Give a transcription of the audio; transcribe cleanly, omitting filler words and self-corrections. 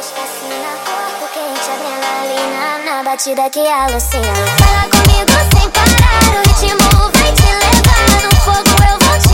Fascina, corpo quente, adrenalina na batida que alucina. Fala comigo sem parar, o ritmo vai te levar. No fogo eu vou te